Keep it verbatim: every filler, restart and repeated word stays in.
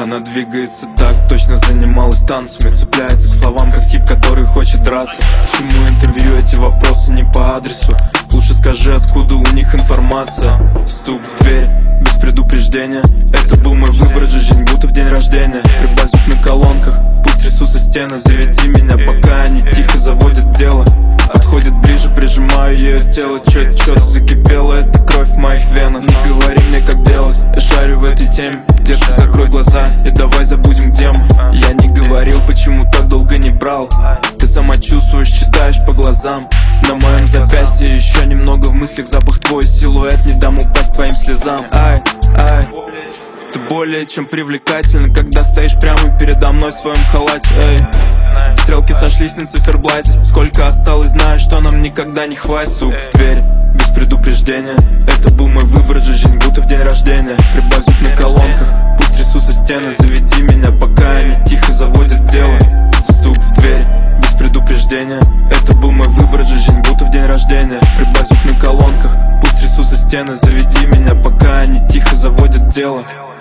Она двигается так, точно занималась танцами. Цепляется к словам, как тип, который хочет драться. Чему интервью, эти вопросы не по адресу. Лучше скажи, откуда у них информация. Стук в дверь, без предупреждения. Это был мой выбор, же жизнь будто в день рождения. Прибавь звук на колонках, пусть трясутся стены. Заведи меня, пока они тихо заводят дело. Подходит ближе, прижимаю ее тело. Чё, чё закипело, это кровь в моих венах. Не говори мне, как делать, я шарю в этой теме. Детка, закрой глаза и давай забудем, где мы. Я не говорил, почему так долго не брал. Ты сама чувствуешь, читаешь по глазам. На моем запястье еще немного в мыслях. Запах твой силуэт, не дам упасть твоим слезам. Ай, ай, ты более чем привлекательна, когда стоишь прямо передо мной в своем халате. Эй, стрелки сошлись на циферблате. Сколько осталось, знаю, что нам никогда не хватит. Стук в дверь, без предупреждения. Это был мой выбор, же жизнь будто в день рождения. Прибавь звук на колонках, пусть трясутся стены. Заведи меня, пока они тихо заводят дело. Стук в дверь, без предупреждения. Это был мой выбор, же жизнь будто в день рождения. Прибавь звук на колонках, пусть трясутся стены. Заведи меня, пока они тихо заводят дело.